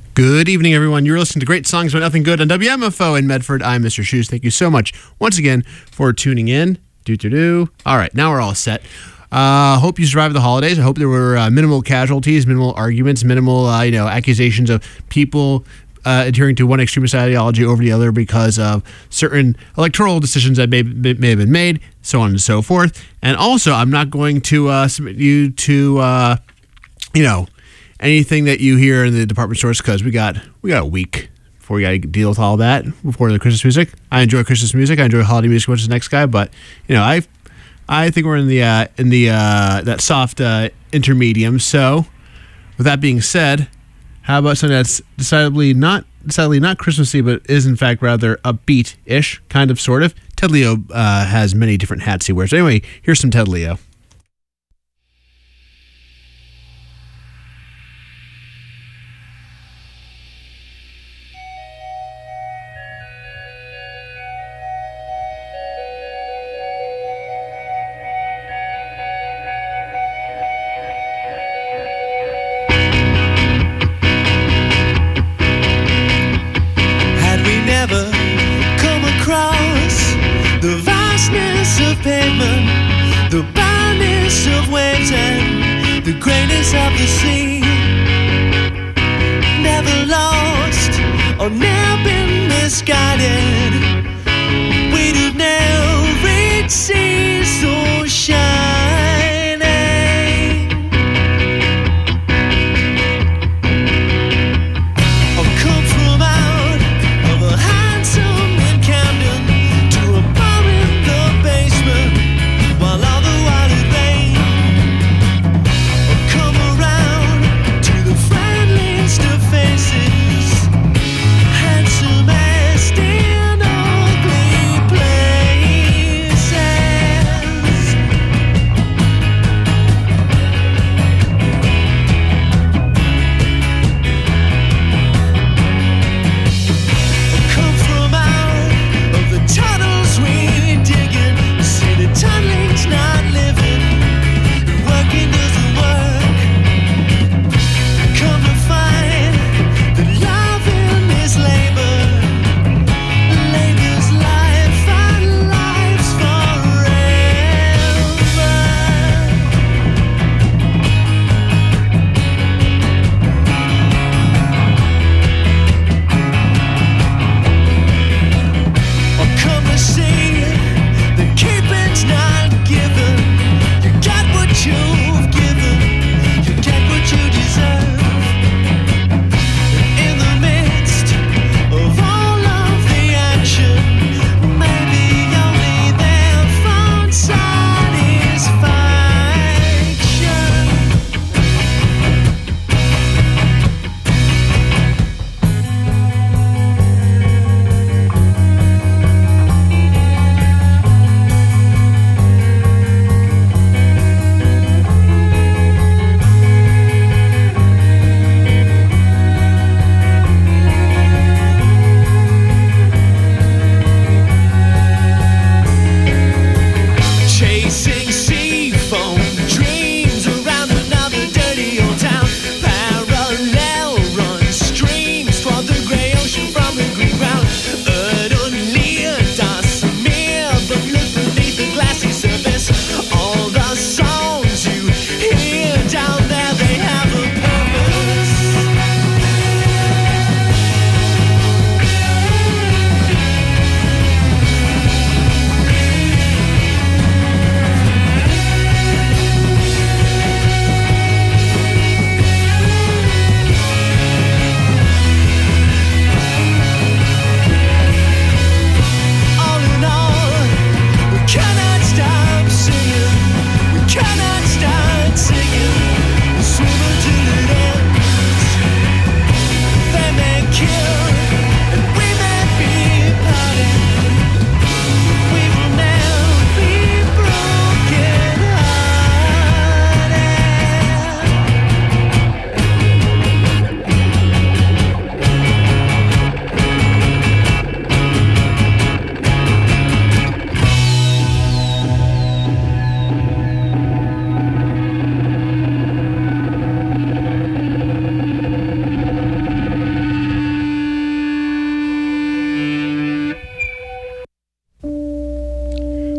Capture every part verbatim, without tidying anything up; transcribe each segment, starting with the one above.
Good evening, everyone. You're listening to Great Songs About Nothing Good on W M F O in Medford. I'm Mister Shoes. Thank you so much once again for tuning in. Do do do. All right, now we're all set. Uh, hope you survived the holidays. I hope there were uh, minimal casualties, minimal arguments, minimal uh, you know accusations of people uh, adhering to one extremist ideology over the other because of certain electoral decisions that may, may have been made, so on and so forth. And also, I'm not going to uh, submit you to uh, you know. anything that you hear in the department stores, because we got we got a week before we got to deal with all that before the Christmas music. I enjoy Christmas music. I enjoy holiday music, which is the next guy. But you know, I I think we're in the uh, in the uh, that soft uh, intermedium. So, with that being said, how about something that's decidedly not decidedly not Christmassy, but is in fact rather upbeat-ish, kind of, sort of. Ted Leo uh, has many different hats he wears. Anyway, here's some Ted Leo.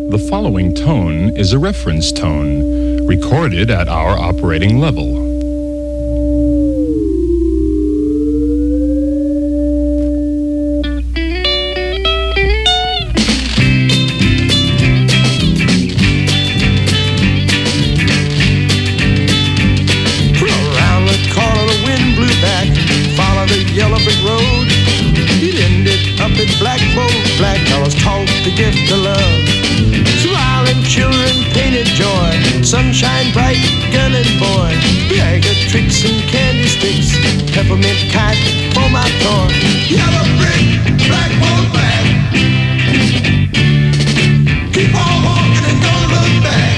The following tone is a reference tone, recorded at our operating level. Around the corner, the wind blew back, follow the yellow brick road. It ended up in Black Bolt. Black fellas taught the gift of love. Smiling children painted joy, sunshine bright, girl and boy. Bag of tricks and candy sticks, peppermint kite for my toy. Yellow brick, Black Bolt back. Keep on walking and don't look back.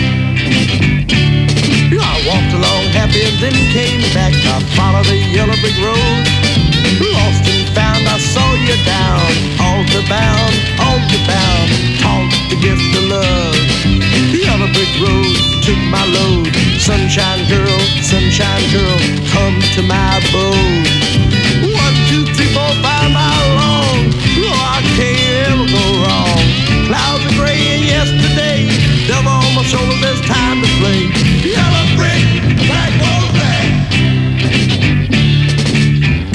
I walked along happy and then came back. I followed the yellow brick road. Lost and found, I saw you down, altar bound, altar bound, taught the gift of love. The yellow brick road took my load. Sunshine girl, sunshine girl, come to my abode. One, two, three, four, five mile long. Oh, I can't ever go wrong. Clouds are gray and yesterday, devil on my shoulder, there's time to play. Yellow brick, black gold black.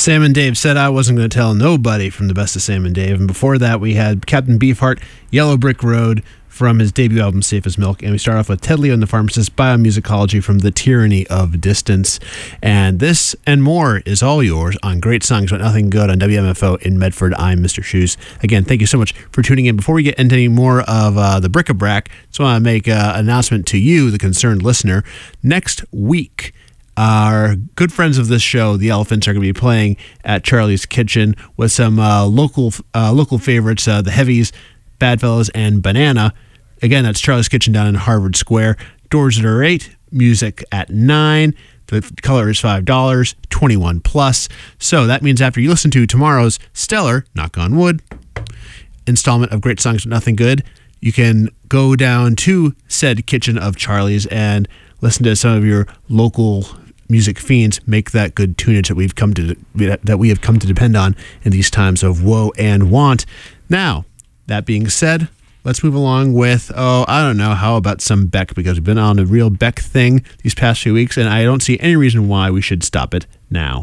Sam and Dave said I wasn't going to tell nobody from the best of Sam and Dave. And before that, we had Captain Beefheart, Yellow Brick Road from his debut album, Safe as Milk. And we start off with Ted Leo and the Pharmacist, Biomusicology from The Tyranny of Distance. And this and more is all yours on Great Songs But Nothing Good on W M F O in Medford. I'm Mister Shoes. Again, thank you so much for tuning in. Before we get into any more of uh, the bric-a-brac, I just want to make uh, an announcement to you, the concerned listener. Next week, our good friends of this show, the Elephants, are going to be playing at Charlie's Kitchen with some uh, local uh, local favorites, uh, the Heavies, Badfellows, and Banana. Again, that's Charlie's Kitchen down in Harvard Square. Doors are eight, music at nine. The color is five dollars, twenty-one plus. So that means after you listen to tomorrow's stellar, knock on wood, installment of Great Songs But Nothing Good, you can go down to said Kitchen of Charlie's and listen to some of your local music fiends make that good tunage that we've come to that we have come to depend on in these times of woe and want. Now, that being said, let's move along with, oh, I don't know, how about some Beck, because we've been on a real Beck thing these past few weeks, and I don't see any reason why we should stop it now.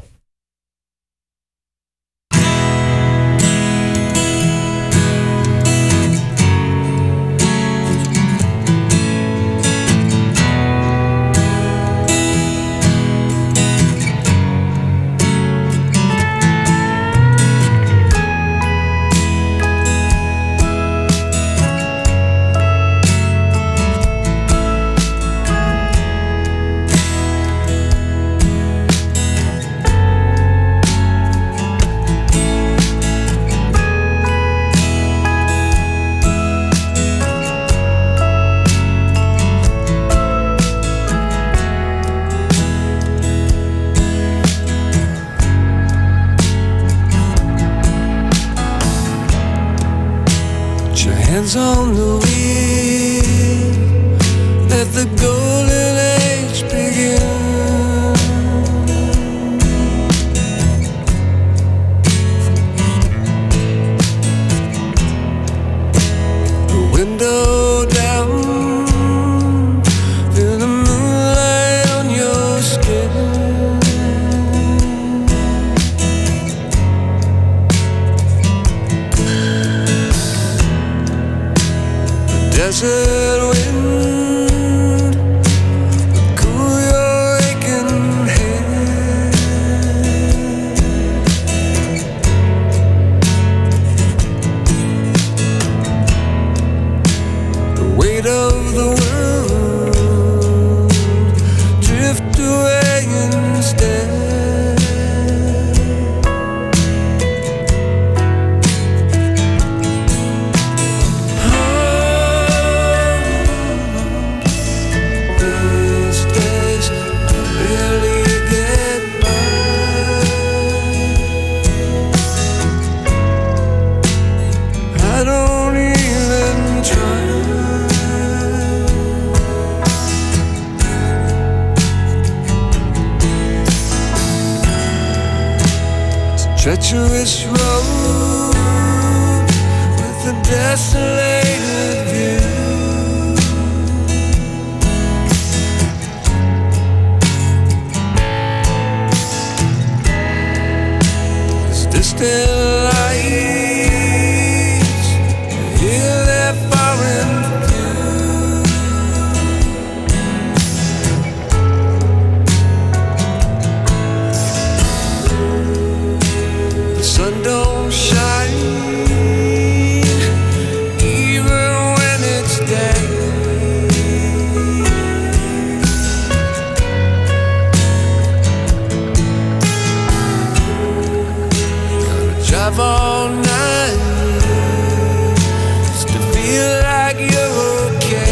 On the wheel, let the golden age begin. The window down, feel the moonlight on your skin. Desert wind will cool your aching head. The weight of the world drift away instead. Treacherous road with a desolated view. As distant lights, you hear their foreign sun don't shine even when it's day. Gotta drive all night just to feel like you're okay.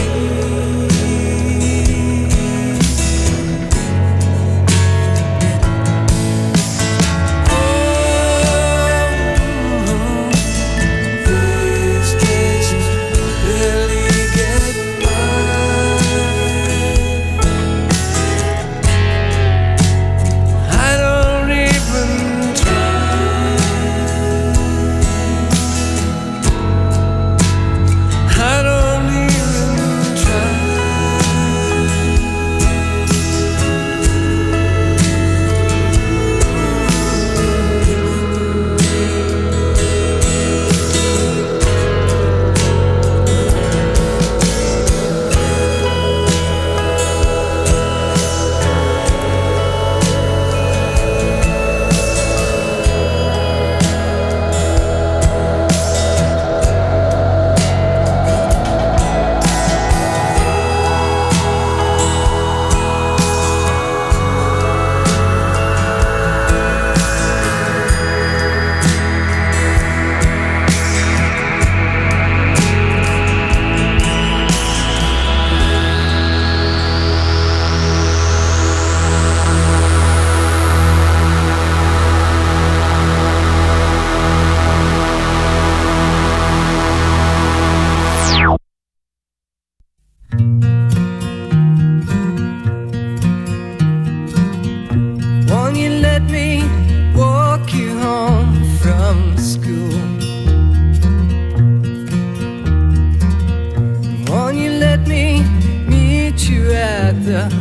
I don't even try.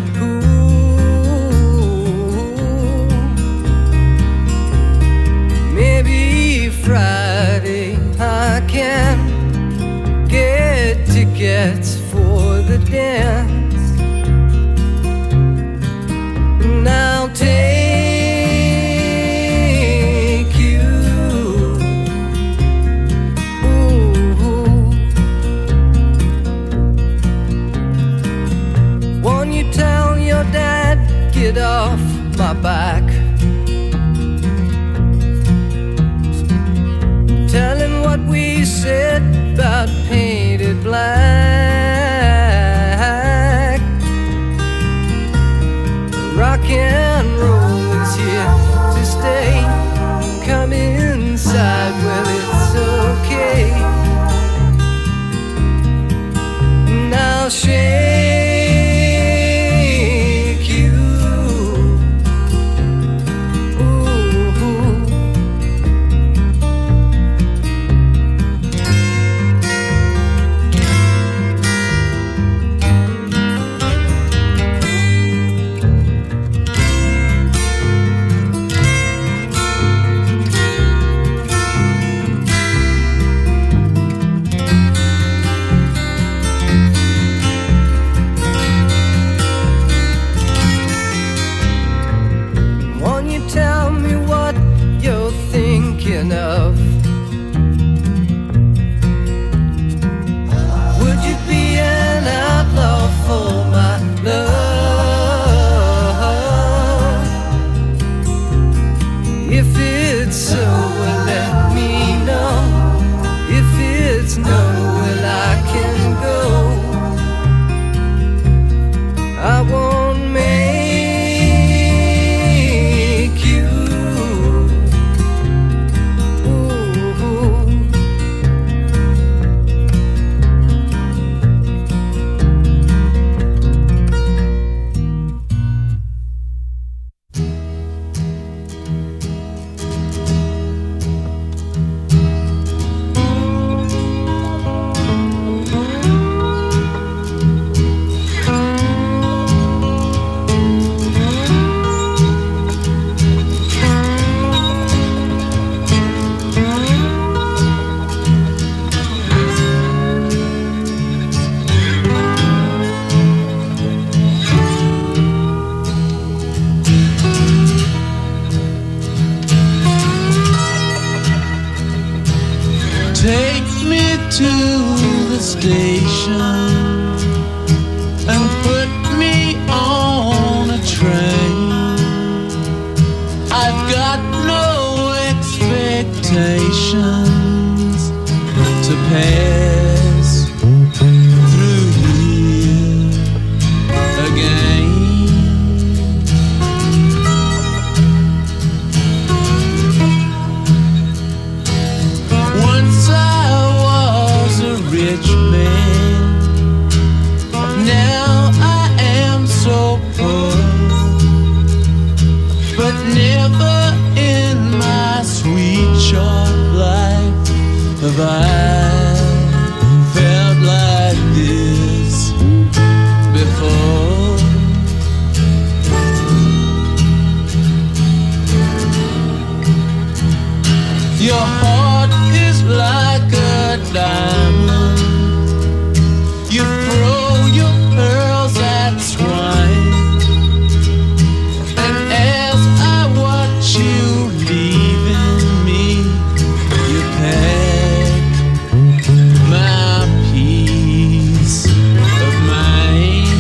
Maybe Friday I can get tickets for the dance, and I'll take you. Ooh. Won't you tell your dad, get off my back? Tell him what we said about painted black. Rock and roll is here to stay. Come inside, well, it's okay. And I'll shake you. Ooh. Won't you tell me what you're thinking of? Would you be an outlaw for my love? If it's so, well, let me know. If it's no, well, I can go. I won't make you. Ooh. Take me to the station and put me on a train. I've got no expectations to pass through here again. Once I was a rich man, now I am so poor. But never in my sweet short life have I felt like this before. Your heart is like a diamond. You throw your pearls at swine, and as I watch you leaving me, you pack my peace of mind.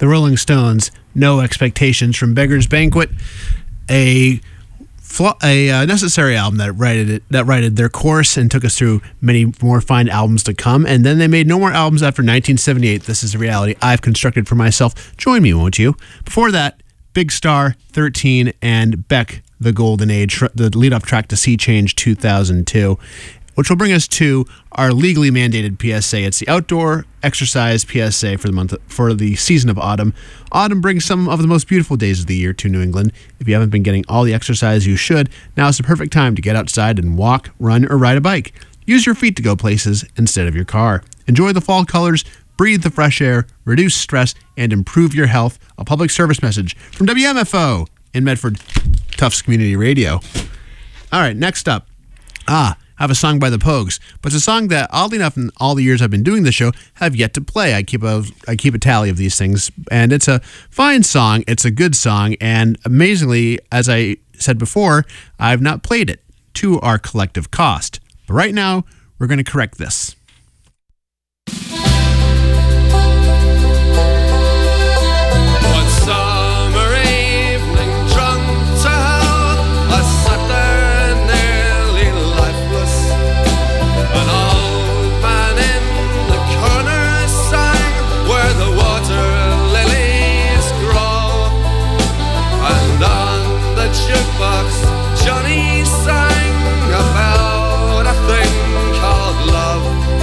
the Rolling Stones, No Expectations from Beggar's Banquet, a a uh, necessary album that righted it, that righted their course and took us through many more fine albums to come. And then they made no more albums after nineteen seventy-eight. This is the reality I've constructed for myself. Join me, won't you? Before that, Big Star, thirteen, and Beck, The Golden Age, the lead-up track to Sea Change two thousand two, which will bring us to our legally mandated P S A. It's the outdoor exercise P S A for the month for the season of autumn. Autumn brings some of the most beautiful days of the year to New England. If you haven't been getting all the exercise you should, now is the perfect time to get outside and walk, run, or ride a bike. Use your feet to go places instead of your car. Enjoy the fall colors, breathe the fresh air, reduce stress, and improve your health. A public service message from W M F O in Medford, Tufts Community Radio. All right, next up. Ah, I have a song by the Pogues, but it's a song that, oddly enough, in all the years I've been doing the show, have yet to play. I keep a I keep a tally of these things, and it's a fine song. It's a good song, and amazingly, as I said before, I've not played it to our collective cost. But right now, we're going to correct this. Johnny sang about a thing called love.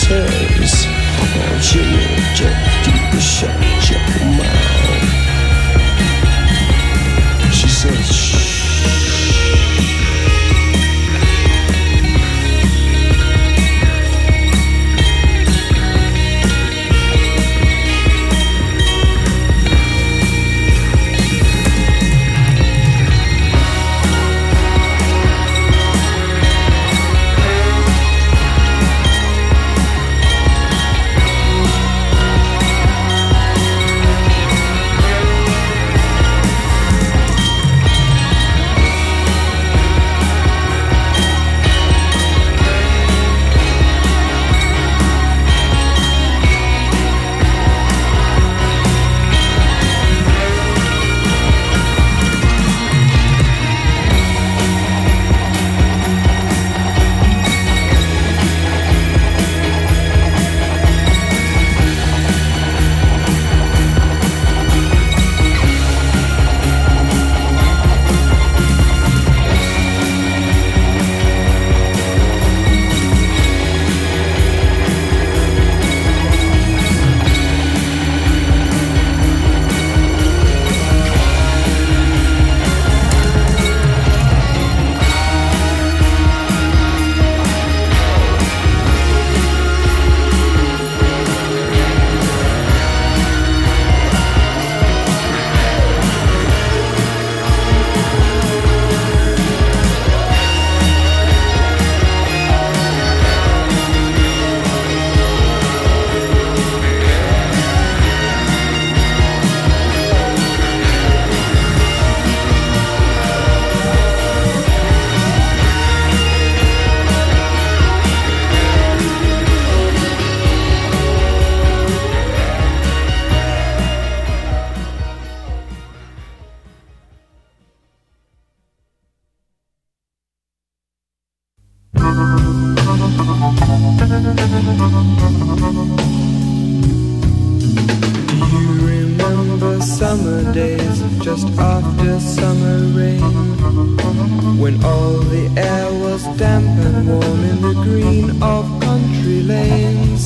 says, oh, Jimmy, just keep it shut your mouth. She says, shh. Summer days just after summer rain, when all the air was damp and warm in the green of country lanes,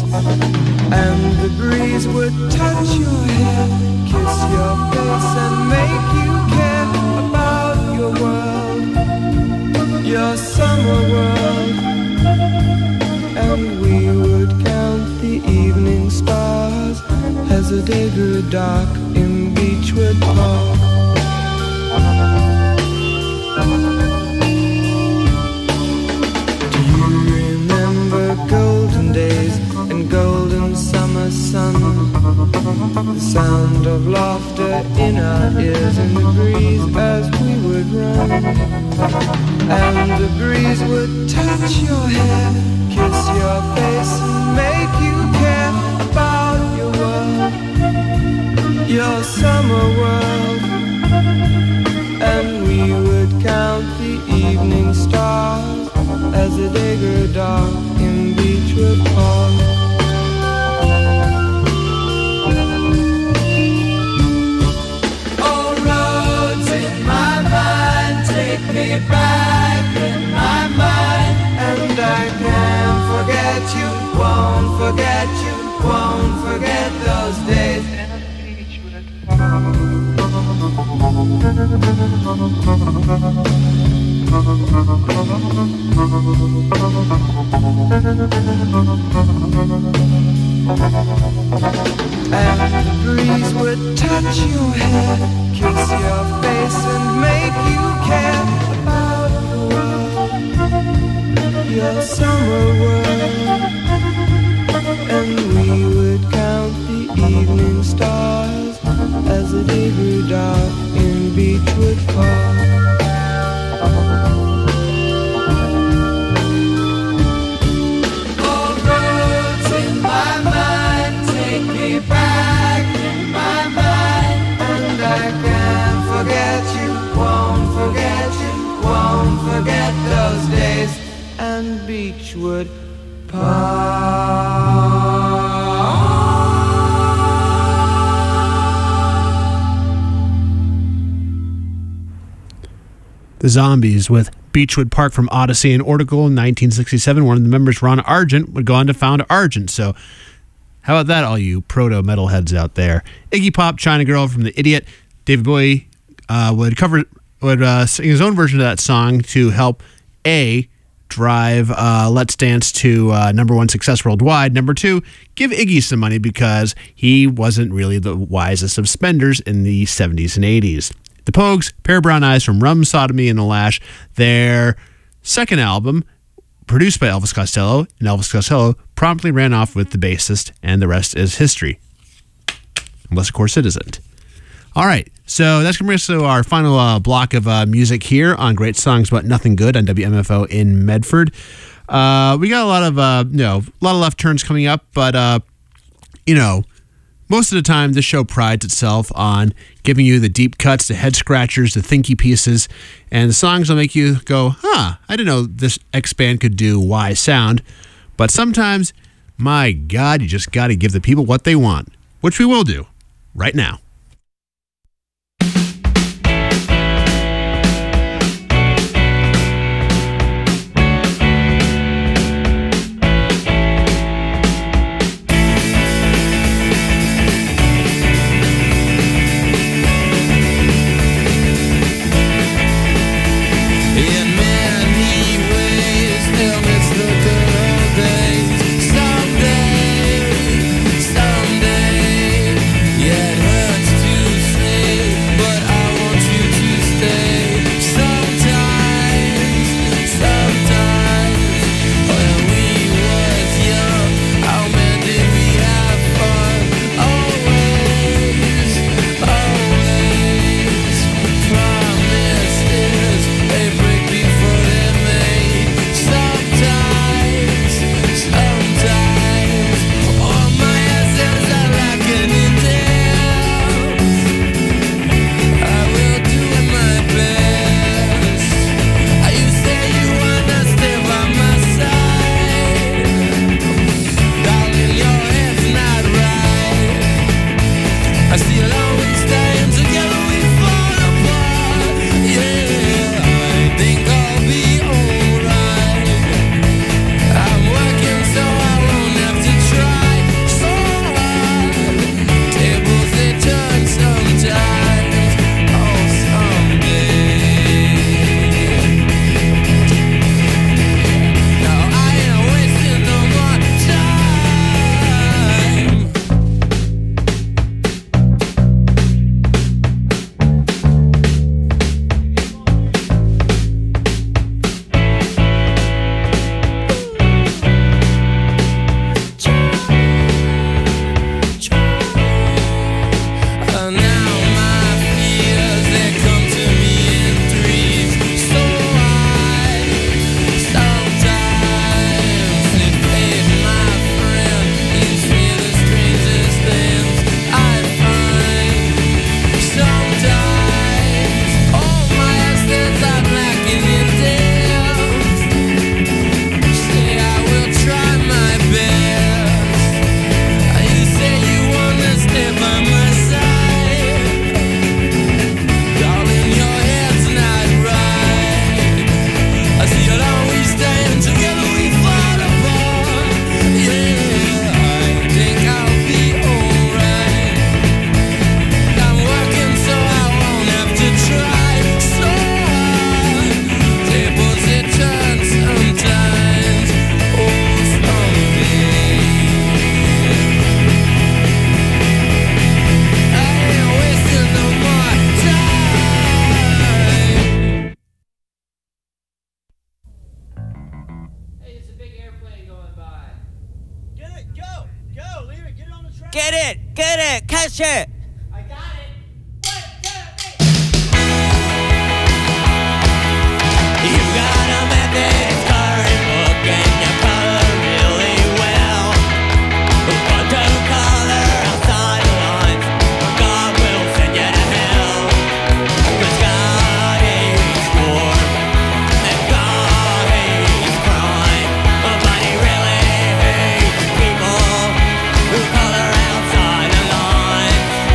and the breeze would touch your hair, kiss your face and make you care about your world, your summer world. And we would count the evening stars as the day grew dark in Beechwood Park. Do you remember golden days and golden summer sun? The sound of laughter in our ears in the breeze as we would run. And the breeze would touch your hair, kiss your face and make you care about your world, your summer world. And we would count the evening stars as the day grew dark in Beechwood Park. Oh, roads in my mind, take me back in my mind. And I can't forget you, won't forget you, won't forget those days. And the breeze would touch your hair, kiss your face and make you care about your world, your summer world. And we would count the evening stars as the day grew dark in Beechwood Park. All roads in my mind, take me back in my mind. And I can't forget you, won't forget you, won't forget those days. And Beechwood Park. The Zombies with Beechwood Park from Odyssey and Oracle in nineteen sixty-seven. One of the members, Ron Argent, would go on to found Argent. So how about that, all you proto-metalheads out there? Iggy Pop, China Girl from The Idiot. David Bowie uh, would cover would uh, sing his own version of that song to help A, drive uh, Let's Dance to uh, number one success worldwide. Number two, give Iggy some money because he wasn't really the wisest of spenders in the seventies and eighties. The Pogues, Pair of Brown Eyes from Rum, Sodomy, and the Lash. Their second album, produced by Elvis Costello, and Elvis Costello promptly ran off with the bassist, and the rest is history. Unless, of course, it isn't. All right, so that's going to bring us to our final uh, block of uh, music here on Great Songs But Nothing Good on W M F O in Medford. Uh, we got a lot of, uh, you know, a lot of left turns coming up, but, uh, you know, most of the time this show prides itself on giving you the deep cuts, the head scratchers, the thinky pieces, and the songs will make you go, huh, I didn't know this X band could do Y sound. But sometimes, my God, you just got to give the people what they want, which we will do right now. Get it! Get it! Catch it! I got it! One, two, three! You got a method, it's coloring book, and you color really well. But don't color outside the lines, God will send you to hell. 'Cause God hates war, and God hates crime, but He really hates people who color outside the lines.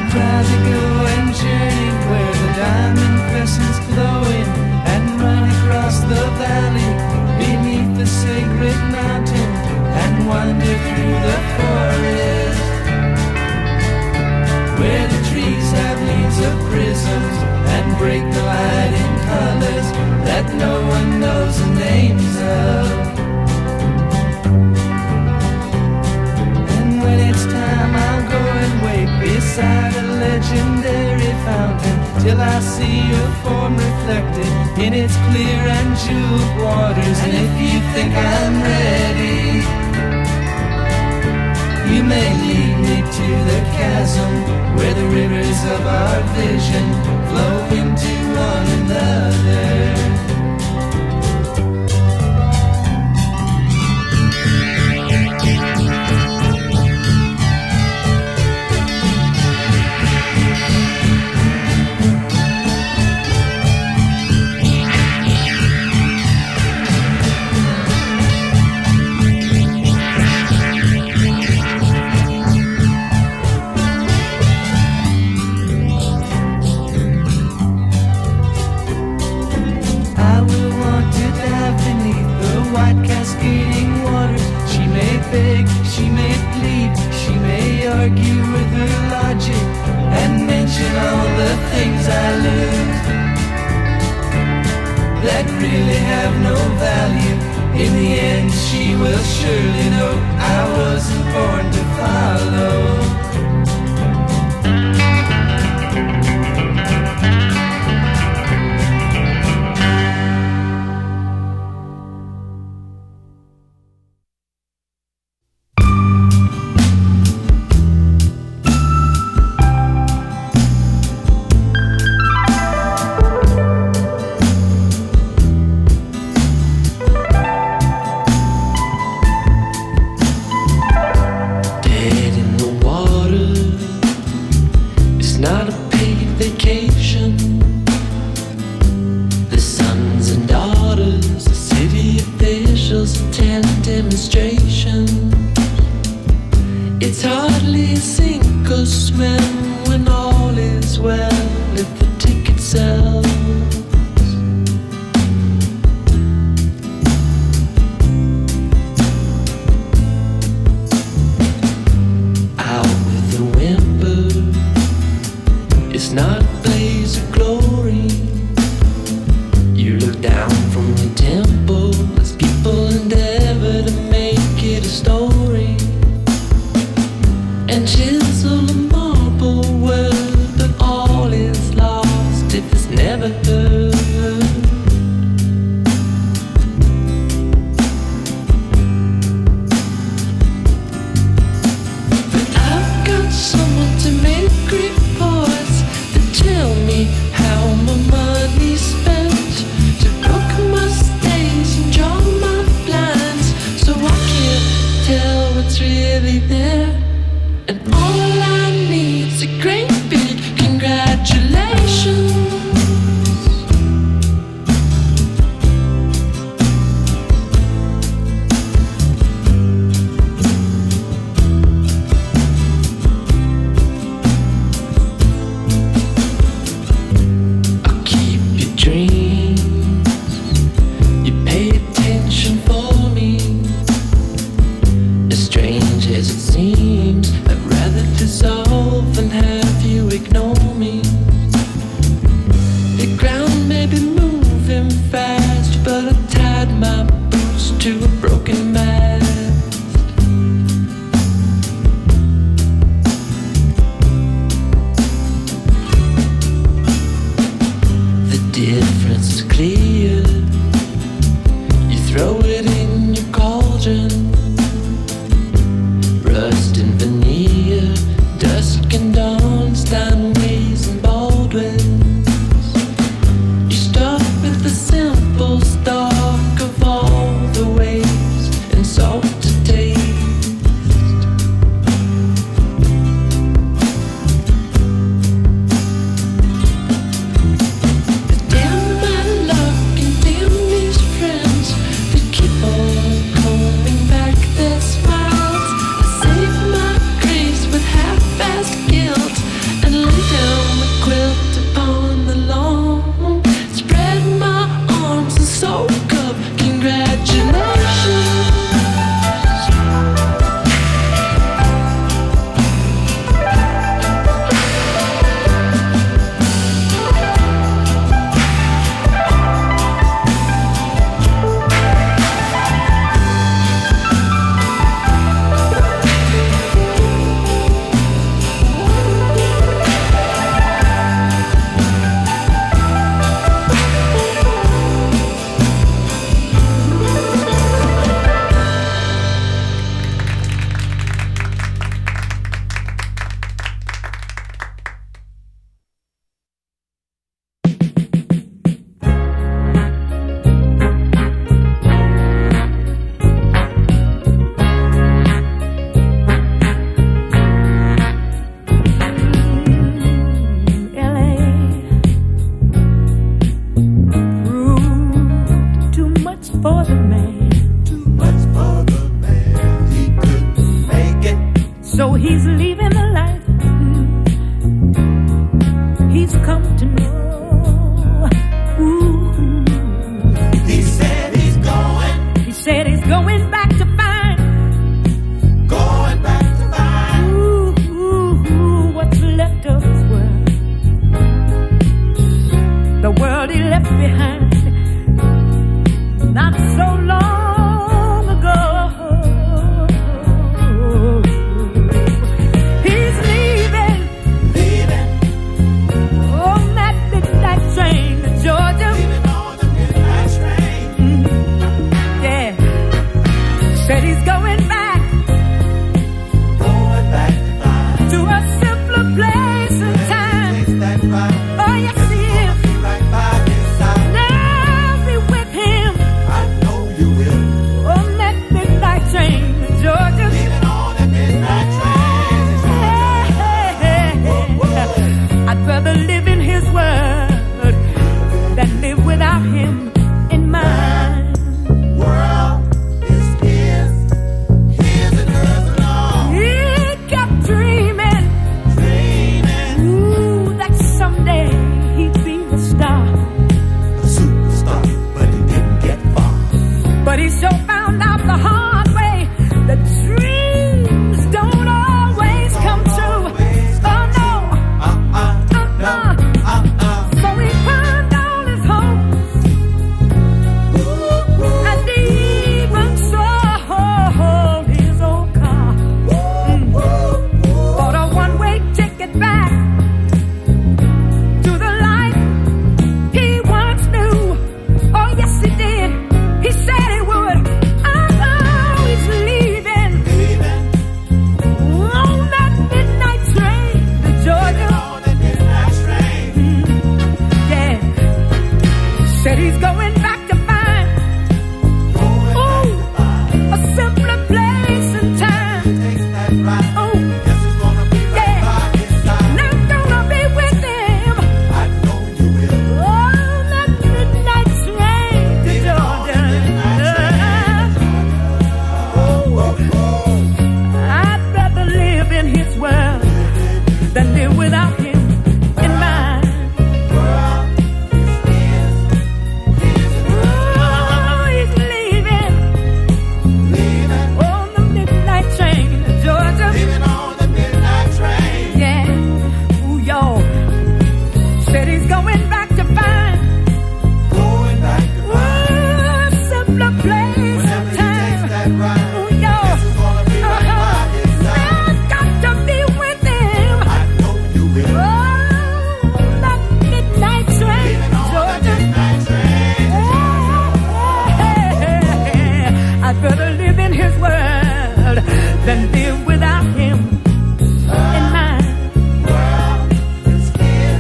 I'd rather go and journey where the diamond crescent's glowing and run across the valley beneath the sacred mountain and wander through the forest where the trees have leaves of prisms and break the light in colors that no one knows the names of. And when it's time I'll go and wait beside a legendary fountain till I see your form reflected in its clear and jeweled waters. And if you think I'm ready, you may lead me to the chasm where the rivers of our vision flow into one another. Cascading waters, she may beg, she may plead, she may argue with her logic and mention all the things I lose that really have no value. In the end she will surely know I wasn't born to follow. a simpler place and time. Oh, yes, he is. Now be with him on that midnight train to Georgia. I'd rather live in his word than live without him in mine. World is his, his and hers alone. He kept dreaming, Dreaming, ooh, that someday he'd be a star. a superstar, but he didn't get far. But he sure found out the hard way that dreams don't always come true. Oh no, Uh-uh, uh-uh. uh-uh. So he pawned all his hopes and even sold his old car. Mm. Bought a one-way ticket back to the life he once knew. Oh yes, he did. He said he would. Oh, he's leaving Leaving on that midnight train to Georgia. on the midnight train. Yeah, said he's going back to find ooh, a simpler place and time. Takes that ride. Oh, Guess who's gonna be right yeah. by his side? And I'm gonna be with him I know you will. on that midnight train to Georgia. I'd rather live in his world than live without him in mine. Oh, he's leaving on the midnight train to Georgia. Leaving on the midnight train. Yeah, ooh, y'all. Said he's going back to find Going back to ooh, a simpler place whenever and he takes time. that ride. Ooh, y'all. Guess who's gonna be right by his side? I've got to be with him I know you will. on that midnight train Leaving to on the Georgia. midnight train. I'd rather live in his world than live without him in mine. World is his.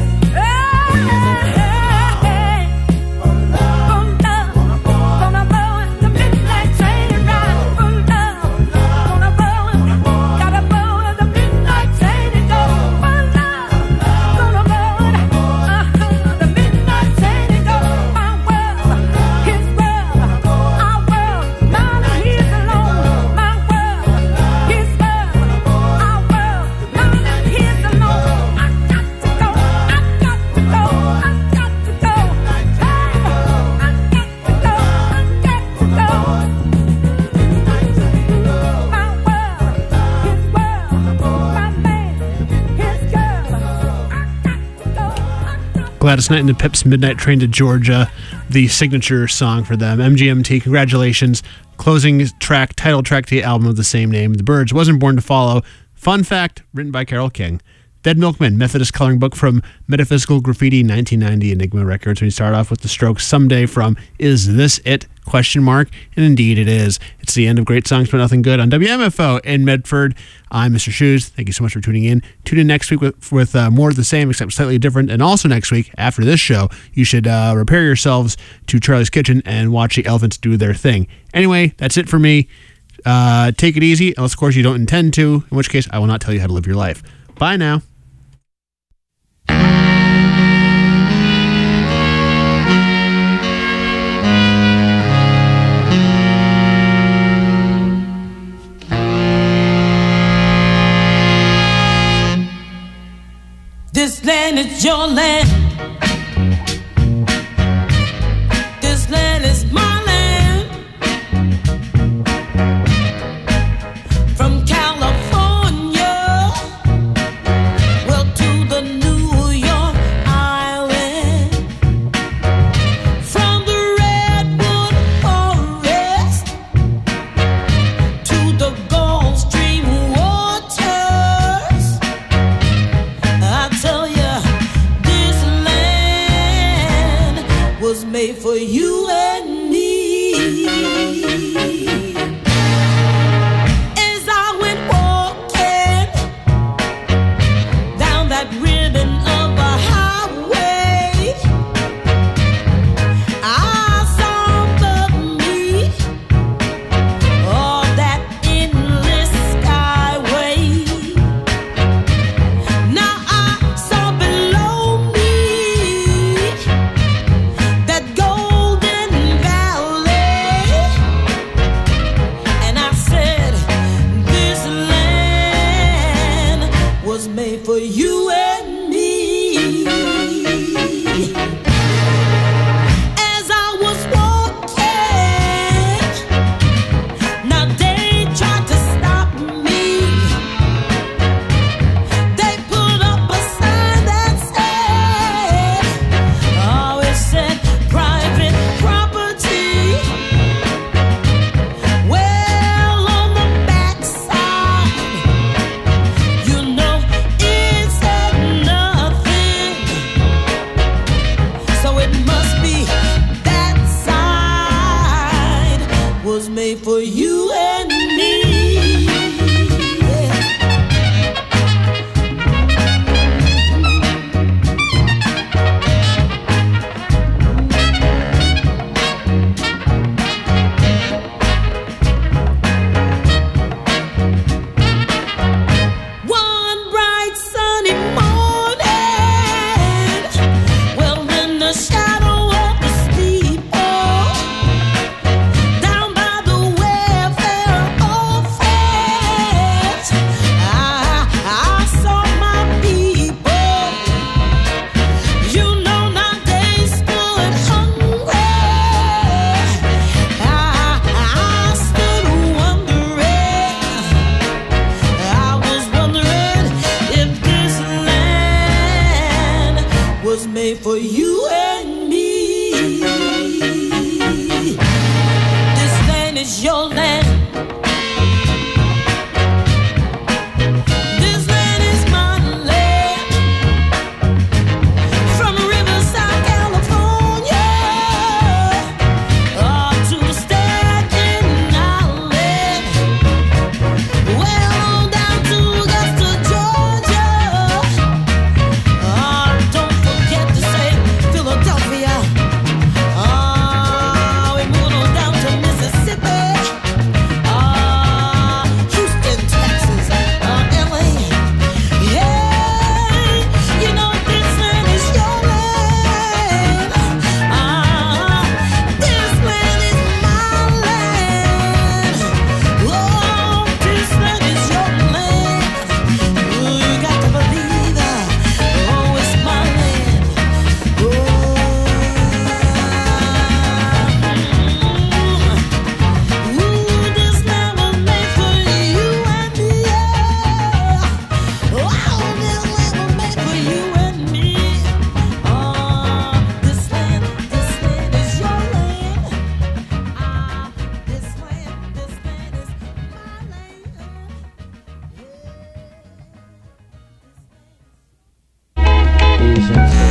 For love, gonna blow the midnight train ride. For love, gonna blow, gotta blow the midnight train and go. For love, gonna blow uh-huh, the midnight train and go. My world, his world, our world, mine and his alone. My world, his world, our world, mine and his alone. I got to go, I got to go, I got to go. Hey, I got to go, I got to go. My world, his world, my man, his girl. I got to go, I got to Gladys Knight and the Pips' Midnight Train to Georgia, the signature song for them. M G M T, congratulations. Closing track, title track to the album of the same name. The Byrds, Wasn't Born to Follow. Fun fact, written by Carole King. Dead Milkman, Methodist coloring book from Metaphysical Graffiti, nineteen ninety, Enigma Records. We start off with The Strokes, Someday from Is This It? Question mark. And indeed it is. It's the end of Great Songs But Nothing Good on W M F O in Medford. I'm Mister Shoes. Thank you so much for tuning in. Tune in next week with, with uh, more of the same, except slightly different. And also next week, after this show, you should uh, repair yourselves to Charlie's Kitchen and watch the elephants do their thing. Anyway, that's it for me. Uh, take it easy, unless, of course, you don't intend to, in which case I will not tell you how to live your life. Bye now. This land is your land. This land is my land. From California, well, to the New York Island. From the Redwood Forest to the Gulf Stream waters. I tell ya, this land was made for you and me. As I went walking you and me. As I was walking, now they tried to stop me. They put up a sign that said, oh, it said private property. Well, on the backside, you know it said nothing. So it must be that side was made for you and me. Yeah. One bright sunny morning, well, in the shadow of the steeple, down by the welfare office, I, I saw my people. You know now they stood hungry. I, I stood wondering. I was wondering if this land was made for you and me. This land is your land. This land is my land. From Riverside, California, up to the Staten Island. Well, on down to Augusta, Georgia. Ah, don't forget to say Philadelphia. Ah, we moved on down to Mississippi. Ah, Houston, Texas. Ah, L A. Yeah, you know this land is your land. Ah, this land is my land. Oh, this land is your land. Ooh, you got to believe that. Oh, it's my land. Oh, ooh, this land was made for you and me. Oh, this land was made for you and me. Oh, this land, this land is your land. Ah, this land, this land is my land. Asian